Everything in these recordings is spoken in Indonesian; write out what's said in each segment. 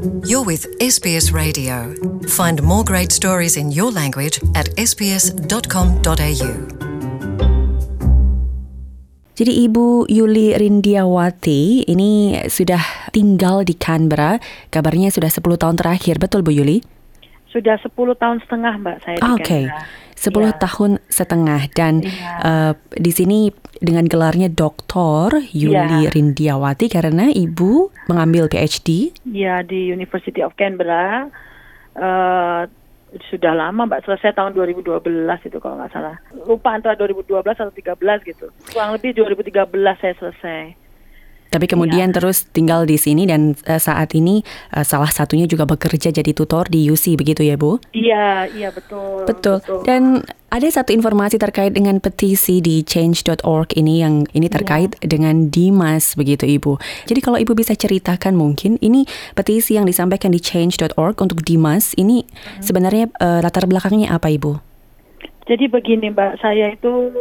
You're with SBS Radio. Find more great stories in your language at sbs.com.au. Jadi Ibu Yuli Rindiawati ini sudah tinggal di Canberra, kabarnya sudah 10 tahun terakhir, betul Bu Yuli? Sudah 10 tahun setengah Mbak saya di Canberra. 10 tahun setengah dan di sini dengan gelarnya Dr. Yuli Rindiawati karena Ibu mengambil PhD. Ya, di University of Canberra. Sudah lama Mbak, selesai tahun 2012 itu kalau nggak salah. Lupa antara 2012 atau 2013 gitu. Kurang lebih 2013 saya selesai. Tapi kemudian terus tinggal di sini dan saat ini salah satunya juga bekerja jadi tutor di UC, begitu ya Bu? Iya betul. Betul. Dan ada satu informasi terkait dengan petisi di change.org ini yang ini terkait dengan Dimas, begitu Ibu. Jadi kalau Ibu bisa ceritakan mungkin ini petisi yang disampaikan di change.org untuk Dimas ini sebenarnya latar belakangnya apa Ibu? Jadi begini Mbak, saya itu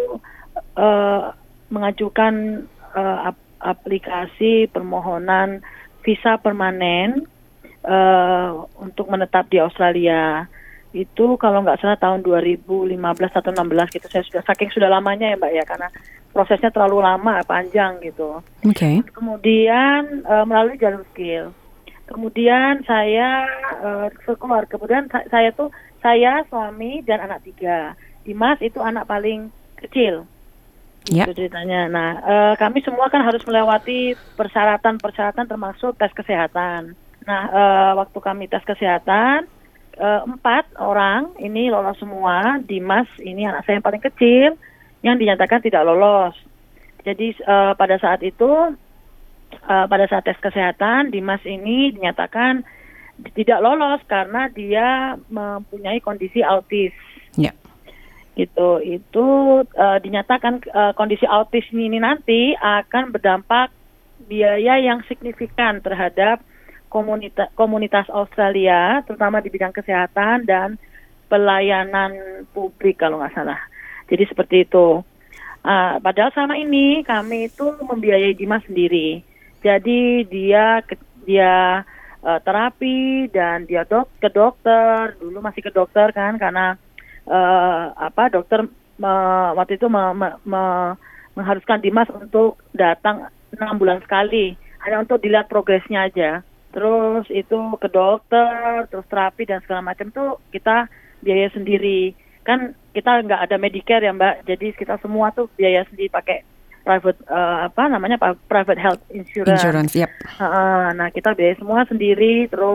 mengajukan aplikasi permohonan visa permanen untuk menetap di Australia. Itu kalau nggak salah tahun 2015 atau 16 gitu. Saya sudah lamanya ya Mbak ya, karena prosesnya terlalu lama, panjang gitu. Oke. Kemudian melalui jalur skill. Kemudian saya keluar. Kemudian saya suami dan anak 3. Dimas itu anak paling kecil. Itu ceritanya. Nah, kami semua kan harus melewati persyaratan termasuk tes kesehatan. Nah, waktu kami tes kesehatan, 4 orang ini lolos semua. Dimas ini anak saya yang paling kecil yang dinyatakan tidak lolos. Jadi pada saat itu, pada saat tes kesehatan, Dimas ini dinyatakan tidak lolos karena dia mempunyai kondisi autis. Gitu. Itu dinyatakan kondisi autis ini nanti akan berdampak biaya yang signifikan terhadap komunitas Australia, terutama di bidang kesehatan dan pelayanan publik kalau nggak salah. Jadi seperti itu. Padahal selama ini kami itu membiayai Dimas sendiri. Jadi dia terapi dan dia ke dokter. Dulu masih ke dokter kan karena dokter waktu itu mengharuskan Dimas untuk datang 6 bulan sekali hanya untuk dilihat progresnya aja. Terus itu ke dokter, terus terapi dan segala macam tuh kita biaya sendiri. Kan kita nggak ada Medicare ya Mbak, jadi kita semua tuh biaya sendiri pakai private health insurance. Nah kita biaya semua sendiri. Terus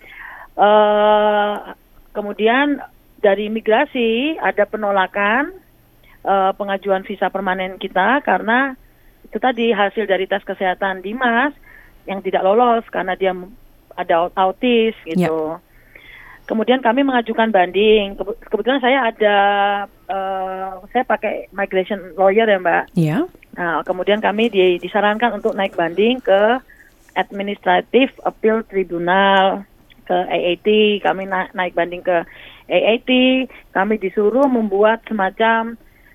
kemudian dari imigrasi ada penolakan pengajuan visa permanen kita karena itu tadi hasil dari tes kesehatan Dimas yang tidak lolos karena dia ada autis gitu. Kemudian kami mengajukan banding. Kebetulan saya saya pakai migration lawyer ya Mbak. Nah, kemudian kami disarankan untuk naik banding ke Administrative Appeal Tribunal, ke AAT. Kami naik banding ke AAT. Kami disuruh membuat semacam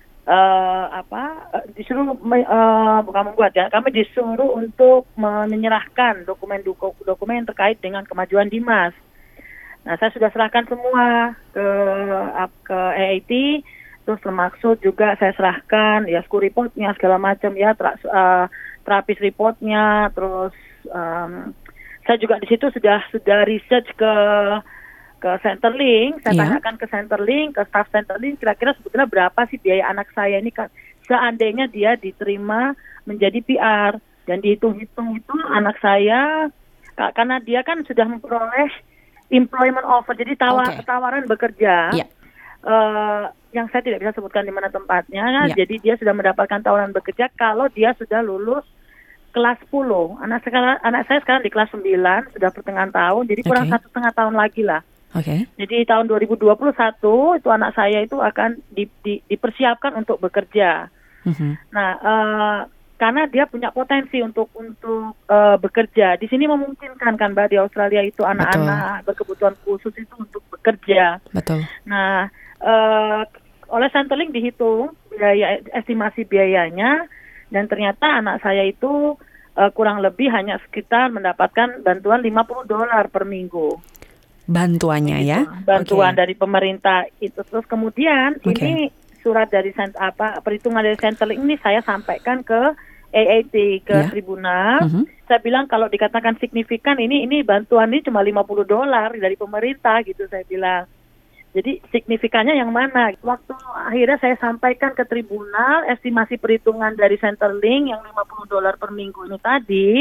kami disuruh untuk menyerahkan dokumen terkait dengan kemajuan Dimas. Nah, saya sudah serahkan semua ke AAT, terus termaksud juga saya serahkan ya school reportnya segala macam ya, terapis reportnya, terus saya juga di situ sudah research ke Centrelink, saya tanyakan ke Centrelink, ke staff Centrelink, kira-kira sebetulnya berapa sih biaya anak saya ini kan seandainya dia diterima menjadi PR, dan dihitung-hitung itu anak saya karena dia kan sudah memperoleh employment offer, jadi tawaran bekerja yang saya tidak bisa sebutkan di mana tempatnya, jadi dia sudah mendapatkan tawaran bekerja kalau dia sudah lulus kelas 10. Anak saya sekarang di kelas 9, sudah pertengahan tahun, jadi kurang 1,5 tahun lagi lah. Jadi tahun 2021 itu anak saya itu akan dipersiapkan untuk bekerja. Nah, karena dia punya potensi untuk bekerja. Di sini memungkinkan kan Mbak, di Australia itu anak-anak berkebutuhan khusus itu untuk bekerja. Nah, oleh Centrelink dihitung estimasi biayanya, dan ternyata anak saya itu kurang lebih hanya sekitar mendapatkan bantuan $50 per minggu. Bantuannya ya? Bantuan dari pemerintah itu. Terus kemudian ini surat dari perhitungan dari Centerlink ini saya sampaikan ke AAT, ke tribunal. Saya bilang kalau dikatakan signifikan ini bantuan ini cuma $50 dari pemerintah gitu saya bilang. Jadi signifikannya yang mana? Waktu akhirnya saya sampaikan ke tribunal estimasi perhitungan dari Centerlink yang $50 per minggu ini tadi,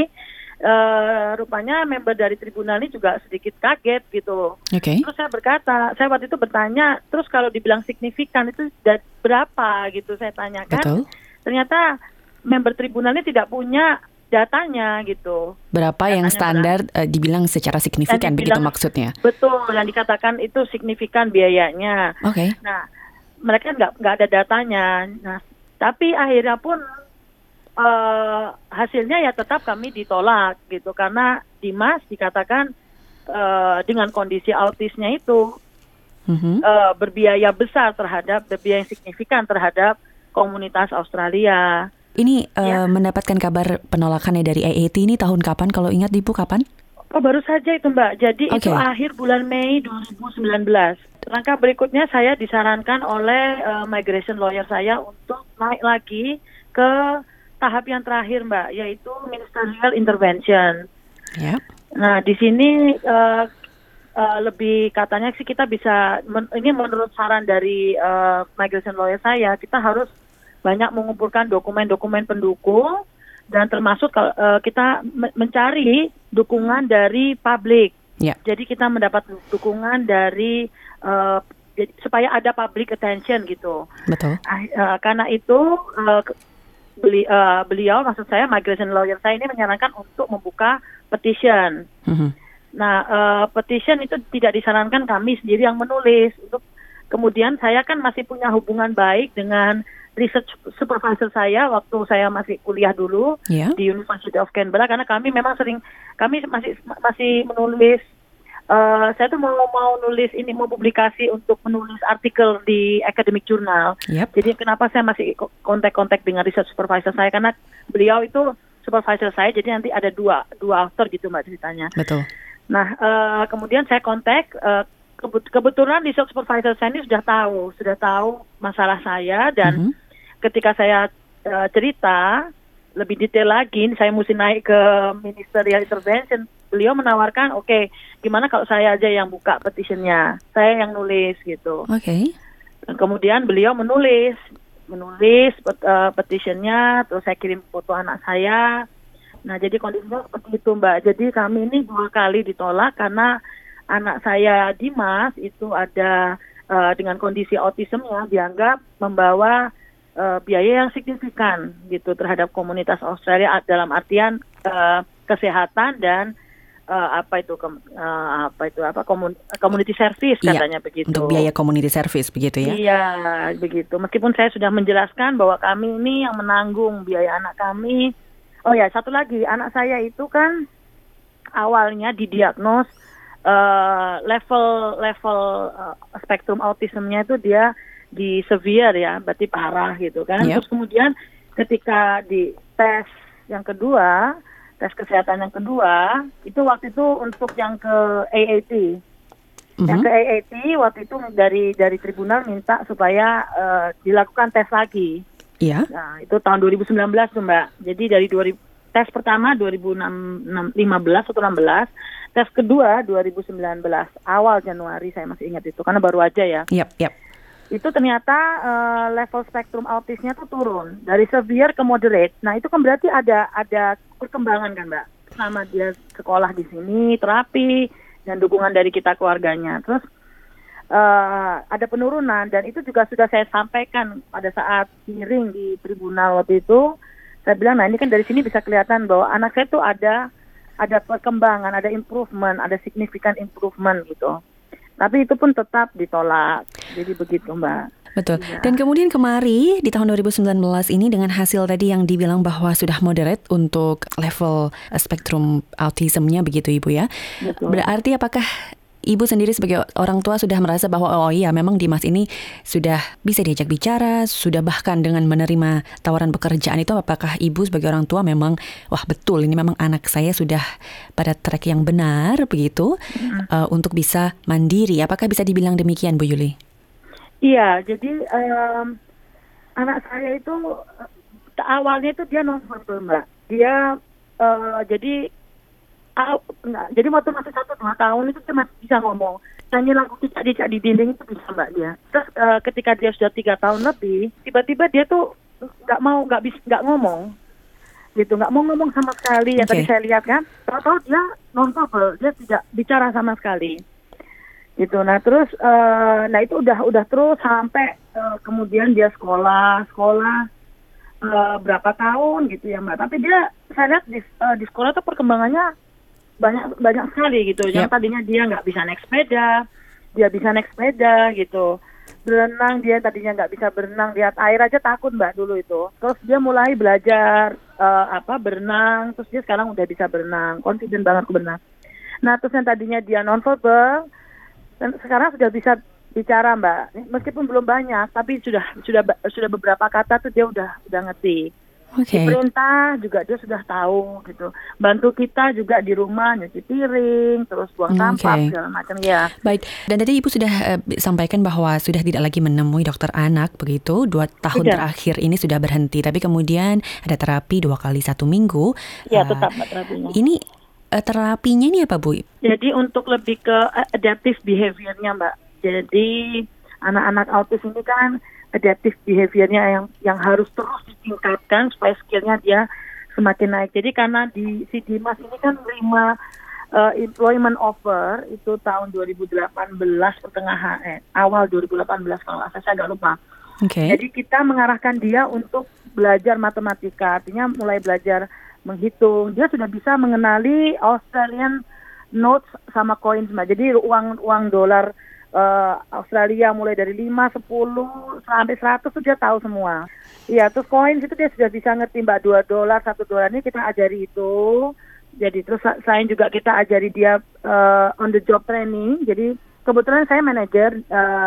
rupanya member dari tribunal ini juga sedikit kaget gitu. Terus saya waktu itu bertanya, terus kalau dibilang signifikan itu berapa gitu saya tanyakan. Ternyata member tribunal ini tidak punya datanya gitu. Berapa yang standar dibilang secara signifikan begitu maksudnya? Betul, yang dikatakan itu signifikan biayanya. Nah, mereka nggak ada datanya. Nah, tapi akhirnya pun hasilnya ya tetap kami ditolak gitu karena Dimas dikatakan dengan kondisi autisnya itu berbiaya yang signifikan terhadap komunitas Australia. Ini mendapatkan kabar penolakannya dari AAT ini tahun kapan? Kalau ingat Ibu kapan? Baru saja itu Mbak. Jadi itu akhir bulan Mei 2019. Langkah berikutnya saya disarankan oleh migration lawyer saya untuk naik lagi ke tahap yang terakhir Mbak, yaitu ministerial intervention. Nah di sini lebih katanya sih kita bisa, ini menurut saran dari migration lawyer saya, kita harus banyak mengumpulkan dokumen-dokumen pendukung dan termasuk kita mencari dukungan dari publik. Jadi kita mendapat dukungan dari supaya ada public attention gitu. Karena itu beliau maksud saya migration lawyer saya ini menyarankan untuk membuka petition. Nah petition itu tidak disarankan kami sendiri yang menulis. Kemudian saya kan masih punya hubungan baik dengan research supervisor saya waktu saya masih kuliah dulu di University of Canberra, karena kami memang kami masih menulis. Saya tuh mau nulis ini, mau publikasi untuk menulis artikel di academic journal. Jadi kenapa saya masih kontak dengan research supervisor saya, karena beliau itu supervisor saya, jadi nanti ada dua author gitu Mbak ceritanya. Nah kemudian saya kontak. Kebetulan research supervisor saya ini sudah tahu masalah saya, dan ketika saya cerita lebih detail lagi, saya mesti naik ke ministerial intervention. Beliau menawarkan, gimana kalau saya aja yang buka petitionnya, saya yang nulis gitu. Dan kemudian beliau menulis petitionnya, terus saya kirim foto anak saya. Nah jadi kondisinya seperti itu Mbak. Jadi kami ini 2 kali ditolak karena anak saya Dimas itu ada dengan kondisi autismnya dianggap membawa biaya yang signifikan gitu terhadap komunitas Australia dalam artian kesehatan dan community service katanya begitu. Untuk biaya community service begitu ya? Iya begitu. Meskipun saya sudah menjelaskan bahwa kami ini yang menanggung biaya anak kami. Oh ya, satu lagi, anak saya itu kan awalnya didiagnos level spektrum autismnya itu dia di severe ya, berarti parah gitu kan. Terus kemudian ketika di tes yang kedua, tes kesehatan yang kedua, itu waktu itu untuk yang ke AAT. Yang ke AAT waktu itu dari tribunal minta supaya dilakukan tes lagi. Nah, itu tahun 2019 tuh Mbak. Jadi dari tes pertama 2015 atau 16, tes kedua 2019 awal Januari, saya masih ingat itu karena baru aja ya. Itu ternyata level spektrum autisnya tuh turun dari severe ke moderate. Nah itu kan berarti ada perkembangan kan Mbak, selama dia sekolah di sini, terapi dan dukungan dari kita keluarganya. Terus ada penurunan, dan itu juga sudah saya sampaikan pada saat hearing di tribunal waktu itu. Saya bilang, nah ini kan dari sini bisa kelihatan bahwa anak saya tuh ada perkembangan, ada improvement, ada significant improvement gitu. Tapi itu pun tetap ditolak. Jadi begitu Mbak. Betul. Dan kemudian kemarin di tahun 2019 ini dengan hasil tadi yang dibilang bahwa sudah moderate untuk level spektrum autismnya begitu Ibu ya. Betul. Berarti apakah Ibu sendiri sebagai orang tua sudah merasa bahwa oh iya memang Dimas ini sudah bisa diajak bicara, sudah bahkan dengan menerima tawaran pekerjaan itu, apakah Ibu sebagai orang tua memang wah betul ini memang anak saya sudah pada track yang benar begitu untuk bisa mandiri? Apakah bisa dibilang demikian Bu Yuli? Iya, jadi anak saya itu awalnya itu dia non-verbal Mbak. Dia jadi waktu masih 1-2 tahun itu dia masih bisa ngomong. Nyanyi lagu cicak-cicak di dinding itu bisa Mbak dia. Terus ketika dia sudah 3 tahun lebih, tiba-tiba dia tuh nggak ngomong. Gitu, nggak mau ngomong sama sekali. Yang tadi saya lihat kan, tahu-tahu dia non-verbal, dia tidak bicara sama sekali. Gitu. Nah terus, itu udah terus sampai kemudian dia sekolah berapa tahun gitu ya Mbak. Tapi dia, saya lihat di sekolah tuh perkembangannya banyak sekali gitu. Yang tadinya dia nggak bisa naik sepeda, dia bisa naik sepeda gitu. Berenang, dia tadinya nggak bisa berenang, lihat air aja takut Mbak dulu itu. Terus dia mulai belajar berenang, terus dia sekarang udah bisa berenang, confident banget berenang. Nah terus yang tadinya dia non-verbal, dan sekarang sudah bisa bicara Mbak, meskipun belum banyak, tapi sudah beberapa kata tuh dia udah ngerti. Diperintah juga dia sudah tahu gitu. Bantu kita juga di rumah nyuci piring, terus buang sampah segala macam ya. Baik. Dan tadi Ibu sudah sampaikan bahwa sudah tidak lagi menemui dokter anak begitu. 2 tahun terakhir ini sudah berhenti. Tapi kemudian ada terapi 2 kali 1 minggu. Ya tetap terapinya. Ini terapinya ini apa Bu? Jadi untuk lebih ke adaptive behavior-nya Mbak. Jadi anak-anak autis ini kan adaptive behavior-nya yang harus terus ditingkatkan supaya skill-nya dia semakin naik. Jadi karena si Dimas ini kan menerima employment offer itu tahun 2018 pertengahan awal 2018 kalau nggak salah, saya agak lupa. Jadi kita mengarahkan dia untuk belajar matematika, artinya mulai belajar menghitung. Dia sudah bisa mengenali Australian notes sama coins Mbak. Jadi uang dolar Australia mulai dari 5, 10 sampai 100 itu dia tahu semua. Iya, terus coins itu dia sudah bisa ngerti Mbak, $2, $1 ini kita ajari itu. Jadi terus selain juga kita ajari dia on the job training. Jadi kebetulan saya manajer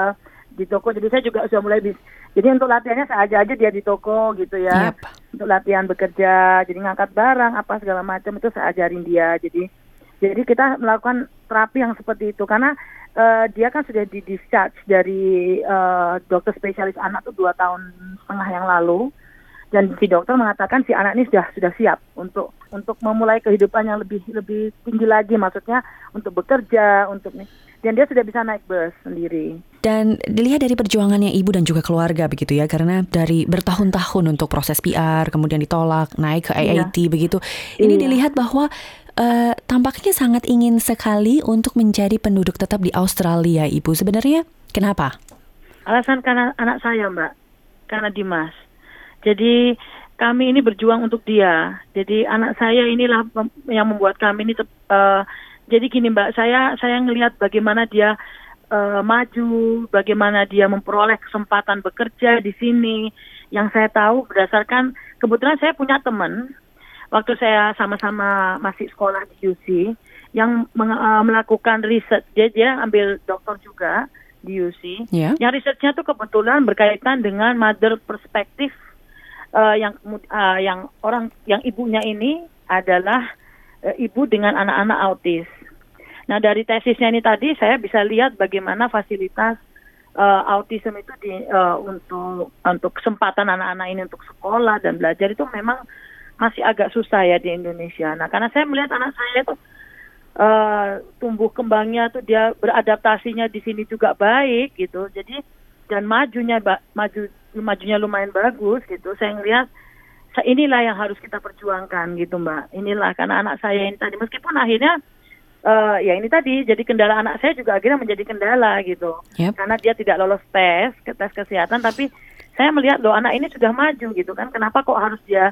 di toko, jadi saya juga sudah mulai jadi untuk latihannya saya aja dia di toko gitu ya. Untuk latihan bekerja, jadi ngangkat barang apa segala macam itu saya ajarin dia. Jadi kita melakukan terapi yang seperti itu karena dia kan sudah di-discharge dari dokter spesialis anak tuh 2,5 tahun yang lalu, dan si dokter mengatakan si anak ini sudah siap untuk memulai kehidupan yang lebih tinggi lagi, maksudnya untuk bekerja, dan dia sudah bisa naik bus sendiri. Dan dilihat dari perjuangannya Ibu dan juga keluarga begitu ya, karena dari bertahun-tahun untuk proses PR kemudian ditolak, naik ke IIT begitu. Ini dilihat bahwa tampaknya sangat ingin sekali untuk menjadi penduduk tetap di Australia, Ibu. Sebenarnya kenapa? Alasan karena anak saya Mbak, karena Dimas. Jadi kami ini berjuang untuk dia. Jadi anak saya inilah yang membuat kami ini jadi gini Mbak, saya ngelihat bagaimana dia maju, bagaimana dia memperoleh kesempatan bekerja di sini. Yang saya tahu berdasarkan kebetulan saya punya teman waktu saya sama-sama masih sekolah di UC yang melakukan riset. Dia ambil doktor juga di UC. Yang risetnya tuh kebetulan berkaitan dengan mother perspektif yang ibunya ini adalah ibu dengan anak-anak autis. Nah dari tesisnya ini tadi saya bisa lihat bagaimana fasilitas autism itu untuk kesempatan anak-anak ini untuk sekolah dan belajar itu memang masih agak susah ya di Indonesia. Nah karena saya melihat anak saya itu tumbuh kembangnya tuh dia beradaptasinya di sini juga baik gitu. Jadi dan majunya lumayan bagus gitu. Saya ngelihat inilah yang harus kita perjuangkan gitu Mbak. Inilah karena anak saya ini tadi meskipun akhirnya ya ini tadi jadi kendala anak saya juga akhirnya menjadi kendala gitu. Karena dia tidak lolos tes kesehatan, tapi saya melihat loh anak ini sudah maju gitu kan. Kenapa kok harus dia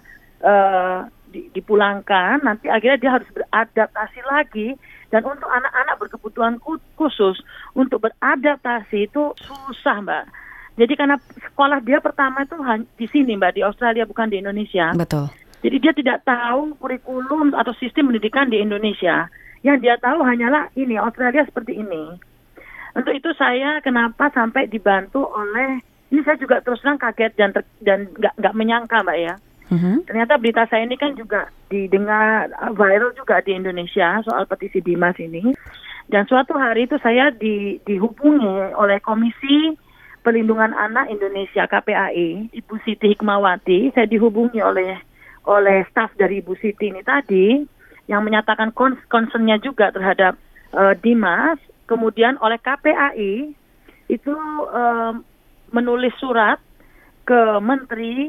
dipulangkan, nanti akhirnya dia harus beradaptasi lagi. Dan untuk anak-anak berkebutuhan khusus untuk beradaptasi itu susah Mbak. Jadi karena sekolah dia pertama itu di sini Mbak, di Australia bukan di Indonesia. Betul. Jadi dia tidak tahu kurikulum atau sistem pendidikan di Indonesia. Yang dia tahu hanyalah ini, Australia seperti ini. Untuk itu saya kenapa sampai dibantu oleh, ini saya juga terus terang kaget dan nggak menyangka Mbak ya. Ternyata berita saya ini kan juga didengar viral juga di Indonesia soal petisi Dimas ini. Dan suatu hari itu saya dihubungi oleh Komisi Perlindungan Anak Indonesia KPAI, Ibu Siti Hikmawati. Saya dihubungi oleh staf dari Ibu Siti ini tadi yang menyatakan concern-nya juga terhadap Dimas. Kemudian oleh KPAI itu menulis surat ke Menteri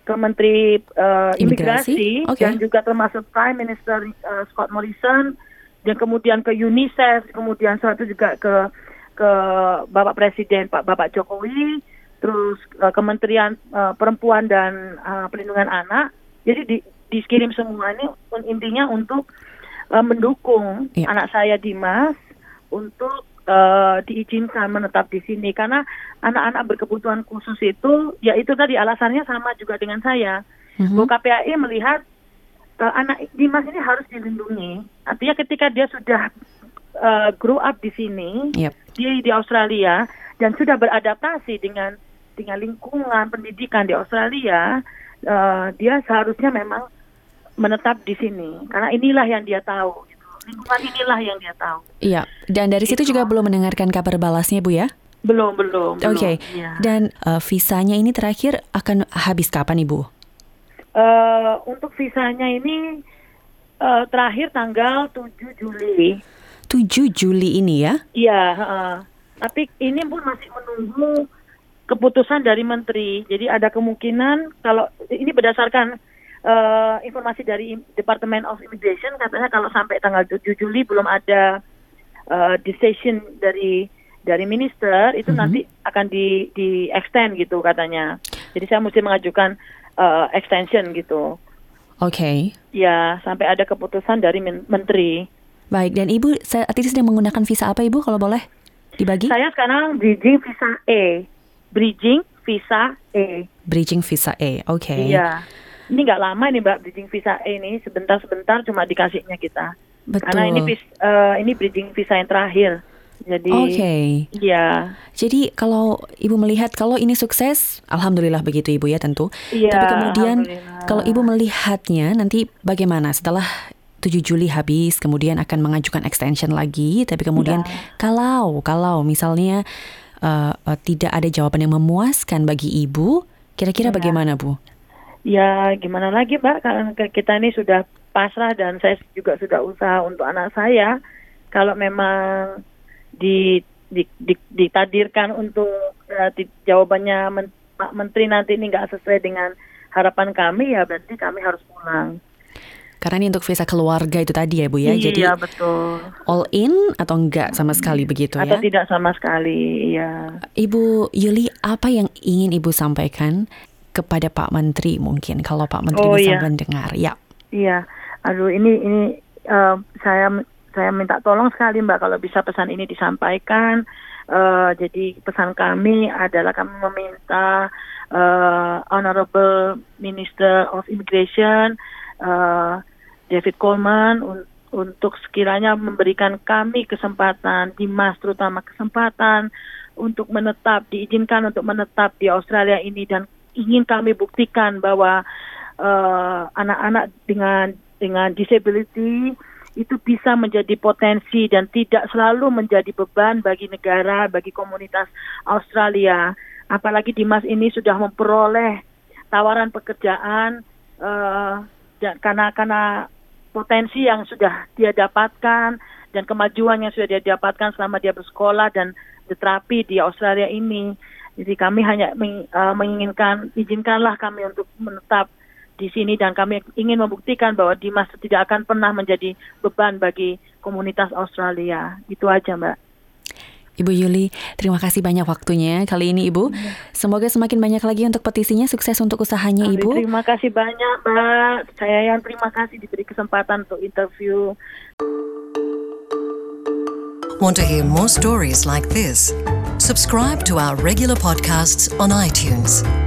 Imigrasi dan juga termasuk Prime Minister Scott Morrison, dan kemudian ke UNICEF, kemudian suatu juga ke Bapak Presiden Bapak Jokowi, terus Kementerian Perempuan dan Perlindungan Anak. Jadi dikirim semua ini intinya untuk mendukung anak saya Dimas untuk diizinkan menetap di sini, karena anak-anak berkebutuhan khusus itu, ya itu tadi alasannya sama juga dengan saya. Bahwa KPAI melihat anak Dimas ini harus dilindungi. Artinya ketika dia sudah grow up di sini, di Australia, dan sudah beradaptasi dengan lingkungan pendidikan di Australia, dia seharusnya memang menetap di sini, karena inilah yang dia tahu. Lingkungan inilah yang dia tahu. Iya, dan dari situ juga belum mendengarkan kabar balasnya, Bu ya? Belum. Oke. Ya. Dan visanya ini terakhir akan habis kapan, Ibu? Untuk visanya ini terakhir tanggal 7 Juli. 7 Juli ini ya? Iya, tapi ini pun masih menunggu keputusan dari Menteri. Jadi ada kemungkinan, kalau ini berdasarkan informasi dari Department of Immigration, katanya kalau sampai tanggal 7 Juli belum ada decision dari minister, itu nanti akan di extend gitu katanya. Jadi saya mesti mengajukan extension gitu. Oke. Ya, sampai ada keputusan dari Menteri. Baik, dan Ibu saat ini sedang menggunakan visa apa, Ibu, kalau boleh dibagi? Saya sekarang bridging visa E. Bridging visa E, oke. Iya. Ini nggak lama nih Mbak, bridging visa E ini sebentar cuma dikasihnya kita. Betul. Karena ini bridging visa yang terakhir. Jadi, iya. Jadi kalau Ibu melihat kalau ini sukses, alhamdulillah begitu Ibu ya tentu. Iya. Tapi kemudian kalau Ibu melihatnya nanti bagaimana setelah 7 Juli habis, kemudian akan mengajukan extension lagi, tapi kemudian kalau misalnya tidak ada jawaban yang memuaskan bagi Ibu, kira-kira bagaimana Bu? Ya gimana lagi Mbak, karena kita ini sudah pasrah dan saya juga sudah usaha untuk anak saya. Kalau memang ditadirkan untuk jawabannya Pak Menteri nanti ini nggak sesuai dengan harapan kami, ya berarti kami harus pulang. Karena ini untuk visa keluarga itu tadi ya Bu ya. Iya, jadi betul. All in atau enggak sama sekali begitu atau ya? Atau tidak sama sekali, ya. Ibu Yuli, apa yang ingin Ibu sampaikan kepada Pak Menteri mungkin, kalau Pak Menteri bisa mendengar? Ya. Iya, aduh ini saya minta tolong sekali Mbak kalau bisa pesan ini disampaikan. Jadi pesan kami adalah kami meminta Honorable Minister of Immigration David Coleman untuk sekiranya memberikan kami kesempatan, Dimas terutama kesempatan untuk diizinkan untuk menetap di Australia ini, dan ingin kami buktikan bahwa anak-anak dengan disability itu bisa menjadi potensi dan tidak selalu menjadi beban bagi negara, bagi komunitas Australia. Apalagi Dimas ini sudah memperoleh tawaran pekerjaan karena potensi yang sudah dia dapatkan dan kemajuan yang sudah dia dapatkan selama dia bersekolah dan berterapi di Australia ini. Jadi kami hanya menginginkan, izinkanlah kami untuk menetap di sini, dan kami ingin membuktikan bahwa Dimas tidak akan pernah menjadi beban bagi komunitas Australia. Itu aja Mbak. Ibu Yuli, terima kasih banyak waktunya kali ini Ibu. Semoga semakin banyak lagi untuk petisinya, sukses untuk usahanya Ibu. Terima kasih banyak Mbak. Saya yang terima kasih diberi kesempatan untuk interview. Want to hear more stories like this? Subscribe to our regular podcasts on iTunes.